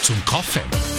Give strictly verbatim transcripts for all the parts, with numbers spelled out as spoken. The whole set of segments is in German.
zum Kaffee.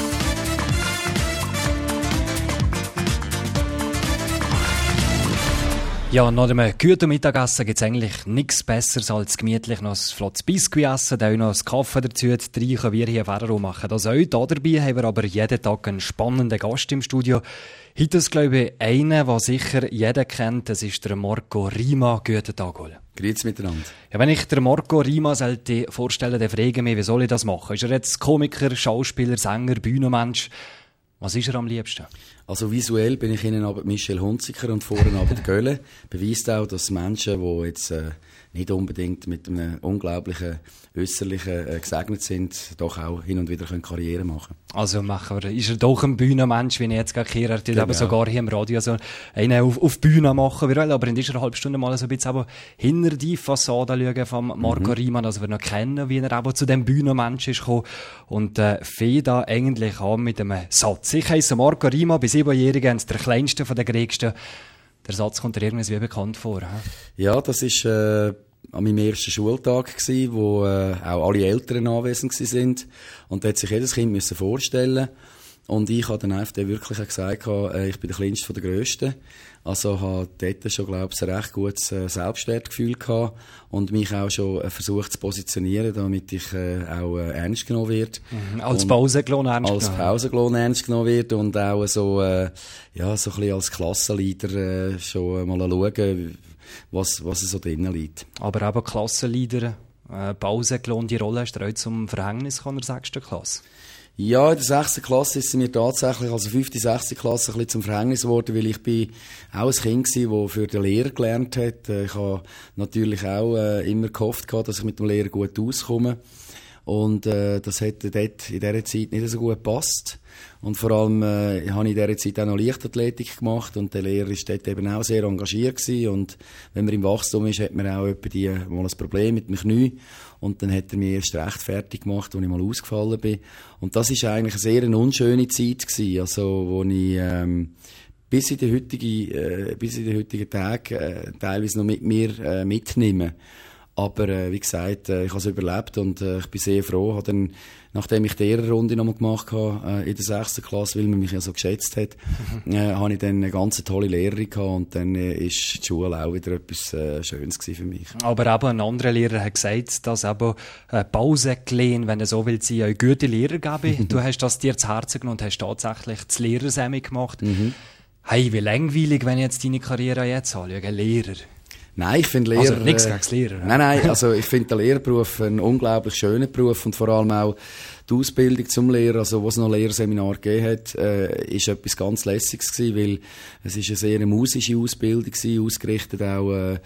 Ja, nach dem guten Mittagessen gibt es eigentlich nichts Besseres als gemütlich noch ein flottes Biskuit essen, dann auch noch einen Kaffee dazu. Drei können wir hier in Ferrero machen. Das auch. Hier dabei haben wir aber jeden Tag einen spannenden Gast im Studio. Heute ist, glaube ich, einer, den sicher jeder kennt. Das ist der Marco Rima. Guten Tag, Ole. Grüezi miteinander. Ja, wenn ich der Marco Rima sollte vorstellen, dann frage ich mich, wie soll ich das machen? Ist er jetzt Komiker, Schauspieler, Sänger, Bühnenmensch? Was ist er am liebsten? Also visuell bin ich innen aber Michel Hunziker und vorne aber Gölle. Beweist auch, dass Menschen, die jetzt äh, nicht unbedingt mit einem unglaublichen Äußerlichen äh, gesegnet sind, doch auch hin und wieder können Karriere machen. Also machen wir, ist er doch ein Bühnenmensch, wie ich jetzt gerade gehört habe, aber sogar hier im Radio so einen auf, auf die Bühne machen will. Aber in dieser halben Stunde mal so ein bisschen aber hinter die Fassade schauen von Marco mhm. Rima, dass wir noch kennen, wie er aber zu dem Bühnenmensch ist gekommen. Und äh, fängt da eigentlich an mit einem Satz. Ich heisse Marco Rima, bin siebenjährig, der kleinste von den Gregsten. Der Satz kommt dir irgendwie bekannt vor. He? Ja, das ist äh, an meinem ersten Schultag gsi, wo äh, auch alle Eltern anwesend gsi sind. Und da hat sich jedes Kind müssen vorstellen. Und ich habe dann einfach wirklich gesagt, äh, ich bin der Kleinste von der Grössten. Also habe dort schon, glaube ich, ein recht gutes äh, Selbstwertgefühl gehabt und mich auch schon äh, versucht zu positionieren, damit ich äh, auch äh, ernst genommen werde. Mhm, als Pausenklon ernst Als genommen. Pausenklon ernst genommen wird und auch so, äh, ja, so ein bisschen als Klassenleader äh, schon mal schauen, was, was so drinnen liegt. Aber eben Klassenleader, äh, Pausenklon, die Rolle ist dir heute zum Verhängnis in der sechsten Klasse? Ja, in der sechsten Klasse ist sie mir tatsächlich, also fünfte, sechste Klasse, ein bisschen zum Verhängnis geworden, weil ich bin auch ein Kind gewesen, das für den Lehrer gelernt hat. Ich habe natürlich auch äh, immer gehofft gehabt, dass ich mit dem Lehrer gut auskomme. Und äh, das hat dort in dieser Zeit nicht so gut gepasst. Und vor allem äh, habe ich in dieser Zeit auch noch Leichtathletik gemacht und der Lehrer war dort eben auch sehr engagiert gewesen. Und wenn man im Wachstum ist, hat man auch etwa die, mal ein Problem mit dem Knie. Und dann hat er mich erst recht fertig gemacht, als ich mal ausgefallen bin. Und das war eigentlich eine sehr eine unschöne Zeit gewesen, also wo ich ähm, bis in den heutigen, äh, bis in den heutigen Tag äh, teilweise noch mit mir äh, mitnehme. Aber äh, wie gesagt, äh, ich habe es überlebt und äh, ich bin sehr froh. Habe dann, nachdem ich die Lehrerrunde noch mal gemacht habe äh, in der sechsten Klasse, weil man mich ja so geschätzt hat, mhm. äh, habe ich dann eine ganz tolle Lehrerin gehabt und dann äh, ist die Schule auch wieder etwas äh, Schönes gewesen für mich. Aber eben ein anderer Lehrer hat gesagt, dass eben äh, Pausenklehen, wenn er so will, sie eine gute Lehrer geben. Du hast das dir zu Herzen genommen und hast tatsächlich das Lehrersemi gemacht. Mhm. Hey, wie langweilig, wenn ich jetzt deine Karriere jetzt anschaue, Lehrer. Nein, ich finde Lehrer... Also nichts gegen das Lehrer. Nein, nein, also ich finde den Lehrberuf einen unglaublich schönen Beruf und vor allem auch die Ausbildung zum Lehrer, also wo es noch Lehrerseminar gegeben hat, äh, ist etwas ganz Lässiges gewesen, weil es ist eine sehr musische Ausbildung gewesen, ausgerichtet auch äh,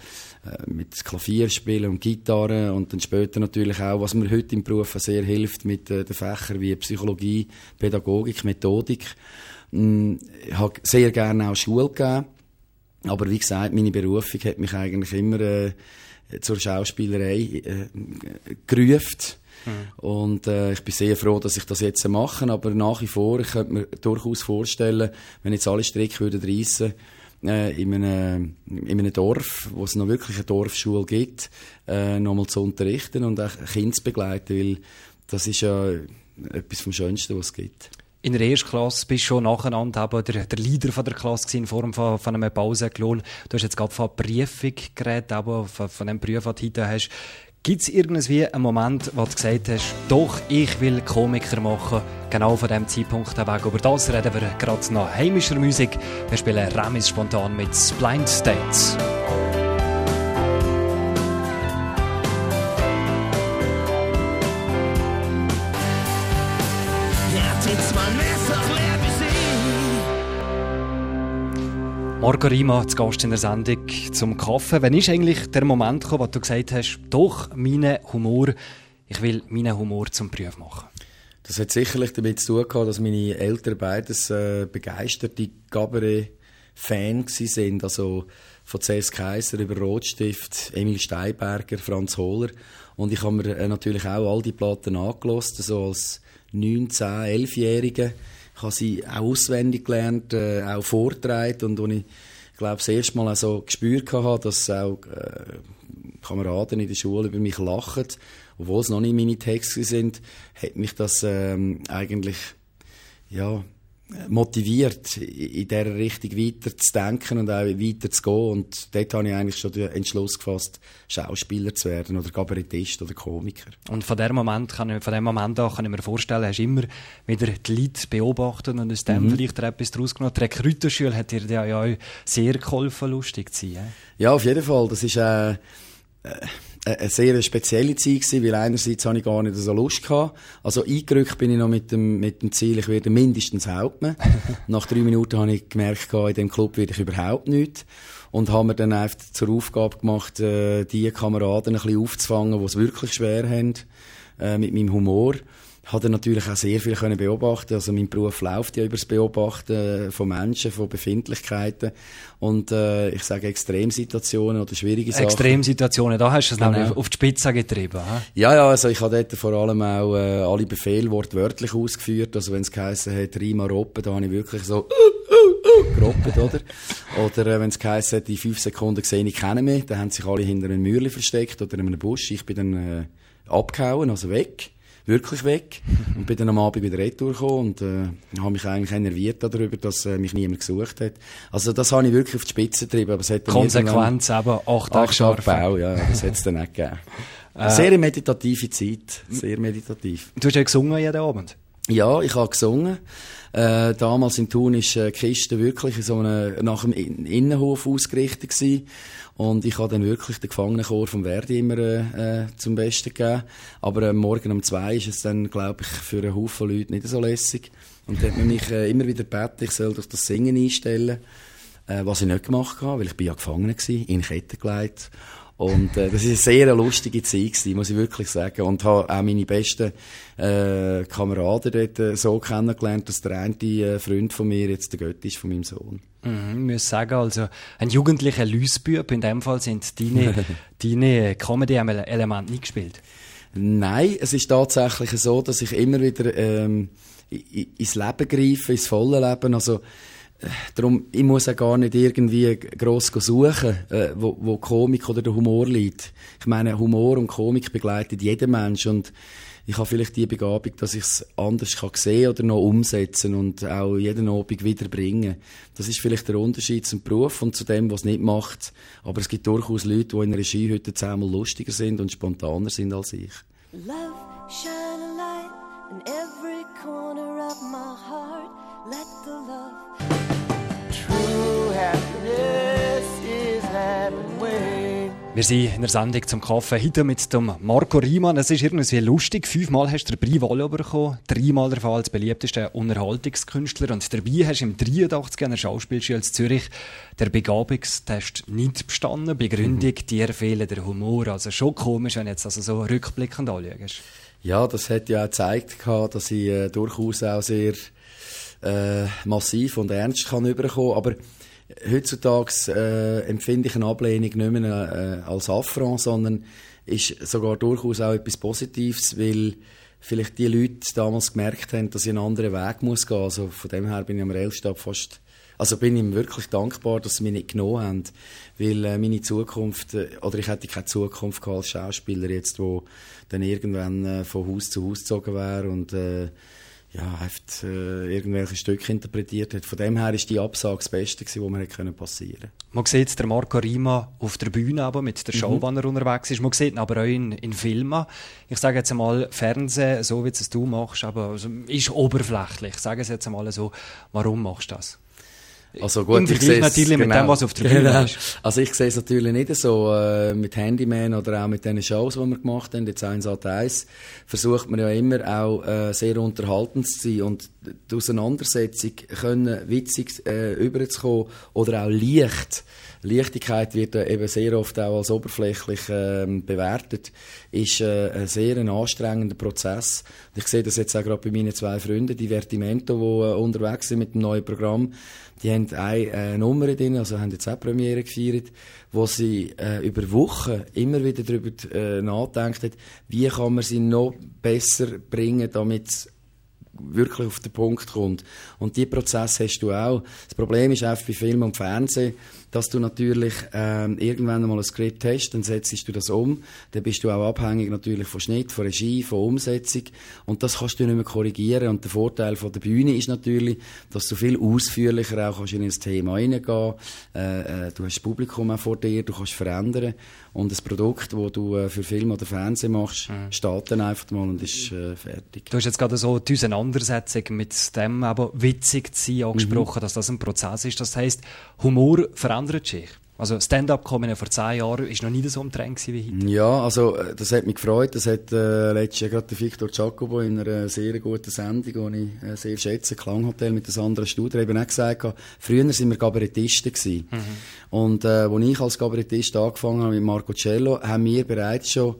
mit Klavierspielen und Gitarre und dann später natürlich auch, was mir heute im Beruf sehr hilft, mit äh, den Fächern wie Psychologie, Pädagogik, Methodik. Mm, ich habe sehr gerne auch Schule gegeben. Aber wie gesagt, meine Berufung hat mich eigentlich immer äh, zur Schauspielerei äh, gerufen. Mhm. Und äh, ich bin sehr froh, dass ich das jetzt mache. Aber nach wie vor, ich könnte mir durchaus vorstellen, wenn jetzt alle Stricke würden reissen, äh, in, einem, in einem Dorf, wo es noch wirklich eine Dorfschule gibt, äh, nochmal zu unterrichten und auch Kinder zu begleiten, weil das ist ja etwas vom Schönsten, was es gibt. In der ersten Klasse bist du schon nacheinander aber der, der Leader von der Klasse in Form von, von einem Pausenklon. Du hast jetzt gerade von Prüfung geredet, aber von, von dem Beruf, den du heute hast. Gibt es irgendwie einen Moment, wo du gesagt hast, doch, ich will Komiker machen, genau von diesem Zeitpunkt weg? Über das reden wir gerade nach heimischer Musik. Wir spielen Remis spontan mit Blind States. Marco Rima, zu Gast in der Sendung zum Kaffee. Wann ist eigentlich der Moment gekommen, wo du gesagt hast, doch, mein Humor, ich will meinen Humor zum Beruf machen? Das hat sicherlich damit zu tun gehabt, dass meine Eltern beides äh, begeisterte Cabaret-Fans sind. Also von C S Kaiser über Rotstift, Emil Steinberger, Franz Hohler. Und ich habe mir äh, natürlich auch all die Platten angehört, so als neun, zehn, elfjährige. Ich habe sie auch auswendig gelernt, äh, auch vorgetragen und als ich, glaube das erste Mal auch so gespürt habe, dass auch äh, Kameraden in der Schule über mich lachen obwohl es noch nicht meine Texte sind, hat mich das ähm, eigentlich ja, motiviert, in dieser Richtung weiter zu denken und auch weiter zu gehen. Und dort habe ich eigentlich schon den Entschluss gefasst, Schauspieler zu werden oder Kabarettist oder Komiker. Und von dem Moment, kann ich, von dem Moment an kann ich mir vorstellen, hast du immer wieder die Leute beobachtet und aus dem mhm. vielleicht etwas daraus genommen. Die Rekrutenschule hat dir ja, ja sehr geholfen, lustig zu sein. Ja, auf jeden Fall. Das ist äh, äh, eine sehr spezielle Zeit gewesen, weil einerseits habe ich gar nicht so Lust gehabt. Also eingerückt bin ich noch mit dem, mit dem Ziel, ich werde mindestens Hauptmann. Nach drei Minuten habe ich gemerkt, in diesem Club werde ich überhaupt nichts. Und haben mir dann einfach zur Aufgabe gemacht, äh, die Kameraden ein bisschen aufzufangen, die es wirklich schwer haben, äh, mit meinem Humor. Ich habe natürlich auch sehr viel können beobachten. Also mein Beruf läuft ja über das Beobachten von Menschen, von Befindlichkeiten und äh, ich sage Extremsituationen oder schwierige Sachen. Extremsituationen, da hast du es genau. nämlich auf die Spitze getrieben. He? Ja, ja, also ich habe dort vor allem auch äh, alle Befehle wortwörtlich ausgeführt. Also wenn es geheissen hat, Rima Roppe, da habe ich wirklich so uh, uh, uh, geroppet, oder? Oder äh, wenn es geheissen hat, in fünf Sekunden gesehen, ich kenne mich, dann haben sich alle hinter einem Mürli versteckt oder in einem Busch. Ich bin dann äh, abgehauen, also weg. Wirklich weg. Und bin dann am Abend wieder retour gekommen und äh, habe mich eigentlich enerviert darüber, dass äh, mich niemand gesucht hat. Also das habe ich wirklich auf die Spitze getrieben. Aber es hat Konsequenz eben, acht Tage scharf. Bau, ja, das hat es dann nicht gegeben. Äh, Sehr meditative Zeit, sehr meditativ. Du hast ja gesungen jeden Abend? Ja, ich habe gesungen. Äh, damals in Thun war äh, die Kiste wirklich in so einem, nach dem Innenhof ausgerichtet gewesen. Und ich habe dann wirklich den Gefangenenchor vom Verdi immer äh, zum Besten gegeben. Aber äh, morgen um zwei ist es dann, glaube ich, für einen Haufen Leute nicht so lässig. Und dann hat man mich äh, immer wieder gebeten, ich soll doch das Singen einstellen. Äh, was ich nicht gemacht habe, weil ich bin ja gefangen war, in Ketten gelegt. Und äh, das war eine sehr lustige Zeit gewesen, muss ich wirklich sagen. Und habe auch meine besten äh, Kameraden dort äh, so kennengelernt, dass der eine äh, Freund von mir jetzt der Götti ist von meinem Sohn. Mhm, ich muss sagen, also ein jugendlicher Lüsbub, in dem Fall sind deine, deine Comedy-Elemente nicht gespielt. Nein, es ist tatsächlich so, dass ich immer wieder ähm, ins Leben greife, ins volle Leben. Also darum, ich muss auch gar nicht irgendwie gross suchen, äh, wo, wo Komik oder der Humor liegt. Ich meine, Humor und Komik begleitet jeden Mensch und ich habe vielleicht die Begabung, dass ich es anders kann sehen oder noch umsetzen und auch jeden Abend wieder bringen. Das ist vielleicht der Unterschied zum Beruf und zu dem, was es nicht macht. Aber es gibt durchaus Leute, die in einer Skihütte zehnmal lustiger sind und spontaner sind als ich. Love, shine a light in every corner of my heart. Let the love. True happiness is having way. Wir sind in der Sendung zum Kaffee heute mit dem Marco Riemann. Es ist irgendwie lustig. Fünfmal hast du den Prix Wallot bekommen, dreimal der Fall als beliebtester Unterhaltungskünstler und dabei hast du im dreiundachtzig an der Schauspielschule in Zürich der Begabungstest nicht bestanden. Begründung, mhm. dir fehlt der Humor. Also schon komisch, wenn du jetzt also so rückblickend anschaust. Ja, das hat ja auch gezeigt, dass ich äh, durchaus auch sehr äh, massiv und ernst kann überkommen. Aber heutzutage äh, empfinde ich eine Ablehnung nicht mehr äh, als Affront, sondern ist sogar durchaus auch etwas Positives, weil vielleicht die Leute damals gemerkt haben, dass ich einen anderen Weg muss gehen. Also von dem her bin ich am Railstab fast, also bin ich ihm wirklich dankbar, dass sie mich nicht genommen haben, weil äh, meine Zukunft, äh, oder ich hätte keine Zukunft gehabt als Schauspieler jetzt, wo dann irgendwann äh, von Haus zu Haus gezogen wäre und äh, ja, einfach äh, irgendwelche Stücke interpretiert hat. Von dem her ist die Absage das Beste gewesen, was mir hätte passieren können. Man sieht der Marco Riemann auf der Bühne aber mit der Show, mhm. wenn er unterwegs ist. Man sieht ihn aber auch in, in Filmen. Ich sage jetzt einmal, Fernsehen, so wie es du machst, aber also, ist oberflächlich. Ich sage es jetzt einmal so, warum machst du das? Also gut, im Vergleich natürlich genau. mit dem, was auf der Bühne genau. ist. Also ich sehe es natürlich nicht so äh, mit Handyman oder auch mit den Shows, die wir gemacht haben, jetzt eins Sat eins, versucht man ja immer auch äh, sehr unterhaltend zu sein und die Auseinandersetzung können witzig äh, überzukommen oder auch leicht. Leichtigkeit wird äh, eben sehr oft auch als oberflächlich äh, bewertet, ist äh, ein sehr ein anstrengender Prozess. Ich sehe das jetzt auch gerade bei meinen zwei Freunden, die Vertimento, die äh, unterwegs sind mit dem neuen Programm. Die haben eine äh, Nummer drin, also haben jetzt auch Premiere gefeiert, wo sie äh, über Wochen immer wieder darüber äh, nachdenken, wie kann man sie noch besser bringen, damit es wirklich auf den Punkt kommt. Und diesen Prozess hast du auch. Das Problem ist einfach bei Film und Fernsehen, dass du natürlich ähm, irgendwann einmal ein Skript hast, dann setzt du das um, dann bist du auch abhängig natürlich von Schnitt, von Regie, von Umsetzung und das kannst du nicht mehr korrigieren und der Vorteil von der Bühne ist natürlich, dass du viel ausführlicher auch kannst in ein Thema reingehen, äh, äh, du hast das Publikum auch vor dir, du kannst verändern und das Produkt, das du äh, für Film oder Fernsehen machst, mhm. steht dann einfach mal und ist äh, fertig. Du hast jetzt gerade so die Auseinandersetzung mit dem aber witzig zu sein angesprochen, mhm. dass das ein Prozess ist, das heisst, Humor verändert sich. Also Stand-up-Comedy vor zehn Jahren war noch nie so im Trend wie heute. Ja, also das hat mich gefreut. Das hat äh, letztes Jahr gerade der Victor Giacobo in einer sehr guten Sendung, die ich äh, sehr schätze, Klanghotel mit einem anderen Studio, eben auch gesagt, früher waren wir Kabarettisten gewesen. Mhm. Und äh, als ich als Kabarettist angefangen habe mit Marco Cello, haben wir bereits schon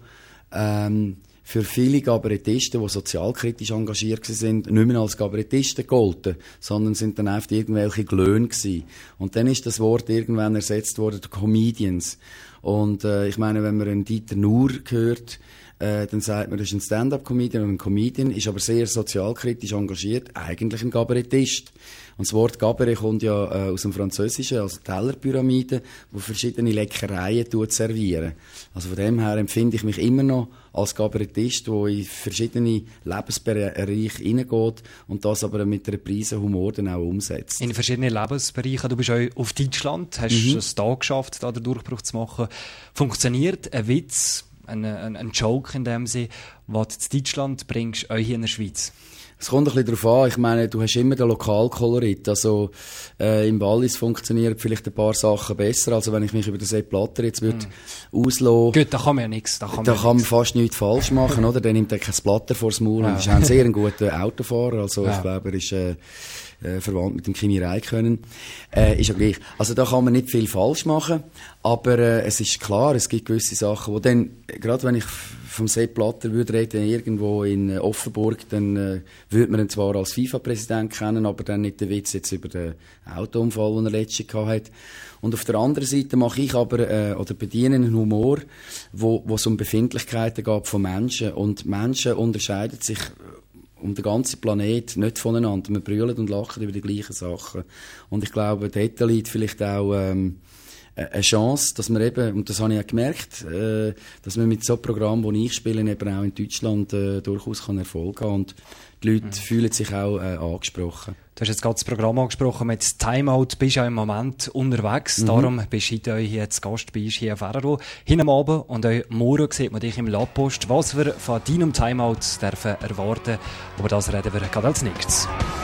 ähm, für viele Kabarettisten, die sozialkritisch engagiert waren, nicht mehr als Kabarettisten gegolten, sondern sind dann einfach irgendwelche Glöhne gewesen. Und dann ist das Wort irgendwann ersetzt worden durch Comedians. Und äh, ich meine, wenn man einen Dieter Nuhr hört, äh, dann sagt man, das ist ein Stand-up-Comedian und ein Comedian, ist aber sehr sozialkritisch engagiert, eigentlich ein Kabarettist. Und das Wort Cabaret kommt ja äh, aus dem Französischen, also Tellerpyramide, wo verschiedene Leckereien servieren. Also von dem her empfinde ich mich immer noch als Kabarettist, der in verschiedene Lebensbereiche hineingeht und das aber mit einer Prise Humor dann auch umsetzt. In verschiedenen Lebensbereichen. Du bist auch auf Deutschland, hast mhm. es da geschafft, da den Durchbruch zu machen. Funktioniert ein Witz, ein, ein, ein Joke in dem Sinne, was du zu Deutschland bringst, auch hier in der Schweiz? Es kommt ein bisschen darauf an. Ich meine, du hast immer den Lokalkolorit. Also, äh, im Wallis funktionieren vielleicht ein paar Sachen besser. Also, wenn ich mich über den Sepp Blatter jetzt würde mm. auslassen. Gut, da kann man ja nichts. Da kann, da man, kann man fast nichts falsch machen, oder? Der nimmt kein Blatter vors Maul. Ja. Und ist auch ein sehr guter Autofahrer. Also, ja. ich glaube, er ist, äh, äh, verwandt mit dem Kimi Räikkönen. Äh, ist ja gleich. Also, da kann man nicht viel falsch machen. Aber, äh, es ist klar, es gibt gewisse Sachen, wo dann, gerade wenn ich vom Sepp Blatter würde reden, irgendwo in Offenburg, dann äh, würde man ihn zwar als FIFA-Präsident kennen, aber dann nicht den Witz jetzt über den Autounfall, den er letztes Jahr hatte. Und auf der anderen Seite mache ich aber, äh, oder bediene einen Humor, wo, wo es um Befindlichkeiten geht von Menschen. Und Menschen unterscheiden sich um den ganzen Planet nicht voneinander. Wir brüllen und lachen über die gleichen Sachen. Und ich glaube, dort liegt vielleicht auch ähm, eine Chance, dass man eben, und das habe ich auch gemerkt, äh, dass man mit so einem Programm, das ich spiele, eben auch in Deutschland äh, durchaus kann Erfolg haben und die Leute mhm. fühlen sich auch äh, angesprochen. Du hast jetzt gerade das Programm angesprochen mit Timeout, bist ja im Moment unterwegs, mhm. darum bist du heute hier als Gast bei uns hier auf R R O. Hin am Abend und auch morgen sieht man dich im Lapost. Was wir von deinem Timeout dürfen erwarten, aber das reden wir gerade als nächstes.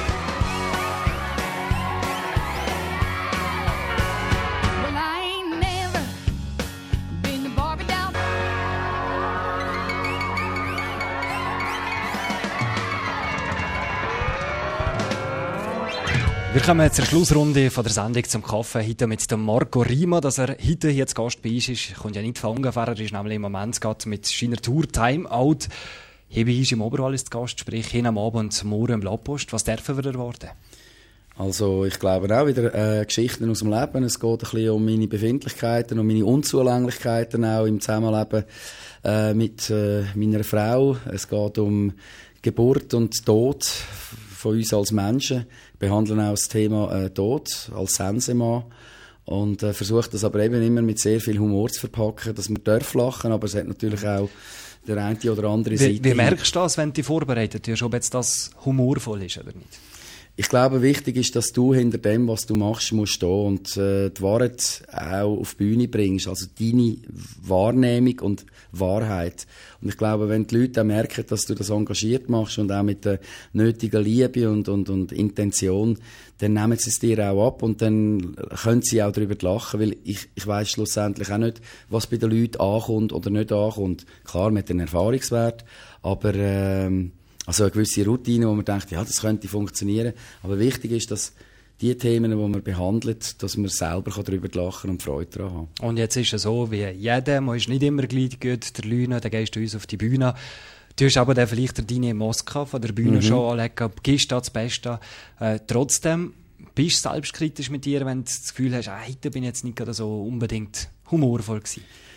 Wir kommen zur Schlussrunde von der Sendung zum Kaffee. Heute mit dem Marco Rima, dass er heute hier zu Gast bei uns ist. Kommt ja nicht von ungefähr. Er ist nämlich im Moment gerade mit seiner Tour Timeout. Hier bei uns im Oberwallis zu Gast, sprich hin am Abend und morgen im Lapost. Was dürfen wir erwarten? Also ich glaube auch wieder äh, Geschichten aus dem Leben. Es geht ein bisschen um meine Befindlichkeiten, um meine Unzulänglichkeiten auch im Zusammenleben äh, mit äh, meiner Frau. Es geht um Geburt und Tod von uns als Menschen. Wir behandeln auch das Thema äh, Tod als Sensemann und äh, versuchen das aber eben immer mit sehr viel Humor zu verpacken, dass man darf lachen, aber es hat natürlich auch der eine oder andere Seite. Wie, wie merkst du das, wenn du dich vorbereitet hast, ob jetzt das humorvoll ist oder nicht? Ich glaube, wichtig ist, dass du hinter dem, was du machst, musst stehen und äh, die Wahrheit auch auf die Bühne bringst. Also deine Wahrnehmung und Wahrheit. Und ich glaube, wenn die Leute auch merken, dass du das engagiert machst und auch mit der nötigen Liebe und, und, und Intention, dann nehmen sie es dir auch ab und dann können sie auch darüber lachen, weil ich, ich weiss schlussendlich auch nicht, was bei den Leuten ankommt oder nicht ankommt. Klar, mit dem Erfahrungswert, aber ähm, also eine gewisse Routine, wo man denkt, ja, das könnte funktionieren. Aber wichtig ist, dass die Themen, die man behandelt, dass man selber darüber lachen und Freude daran haben. Und jetzt ist es so, wie jeder, man ist nicht immer gleich gut, der Lüne, dann gehst du uns auf die Bühne. Du hast aber dann vielleicht deine Maske von der Bühne mhm. schon anlegen, gibst da das Beste. Äh, trotzdem bist du selbstkritisch mit dir, wenn du das Gefühl hast, ah, heute bin ich jetzt nicht gerade so unbedingt humorvoll gewesen.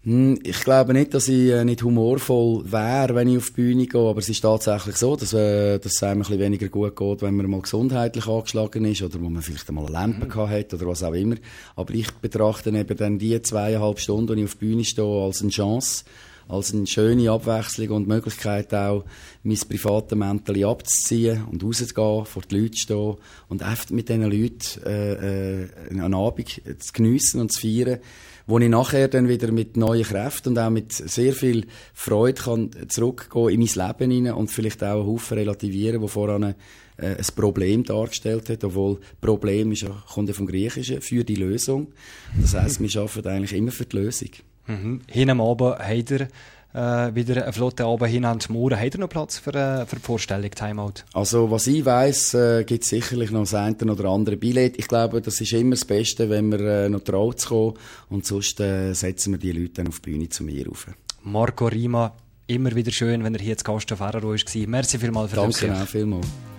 Ich glaube nicht, dass ich äh, nicht humorvoll wäre, wenn ich auf die Bühne gehe, aber es ist tatsächlich so, dass, äh, dass es einem ein bisschen weniger gut geht, wenn man mal gesundheitlich angeschlagen ist oder wo man vielleicht einmal eine Lampe mhm. gehabt hat oder was auch immer. Aber ich betrachte eben dann die zweieinhalb Stunden, die ich auf die Bühne stehe, als eine Chance, als eine schöne Abwechslung und Möglichkeit auch, mein privates Mäntelchen abzuziehen und rauszugehen, vor die Leute zu stehen und einfach mit diesen Leuten äh, äh, einen Abend zu geniessen und zu feiern, wo ich nachher dann wieder mit neuen Kräften und auch mit sehr viel Freude kann zurückgehen in mein Leben hinein und vielleicht auch einen Haufen relativieren, wo voran äh, ein Problem dargestellt hat, obwohl Problem ist, kommt ja vom Griechischen, für die Lösung. Das heisst, wir arbeiten eigentlich immer für die Lösung. Mhm. Hin am Abend habt ihr äh, wieder einen flotten Abend hin an die Mauer. Habt ihr noch Platz für, äh, für die Vorstellung Timeout? Also, was ich weiss, äh, gibt es sicherlich noch das eine oder andere Billett. Ich glaube, das ist immer das Beste, wenn man äh, noch traut zu kommen. Und sonst äh, setzen wir die Leute dann auf die Bühne zu mir rauf. Marco Rima, immer wieder schön, wenn er hier zu Gast auf R R O war. Merci vielmals für das. Danke auch vielmals.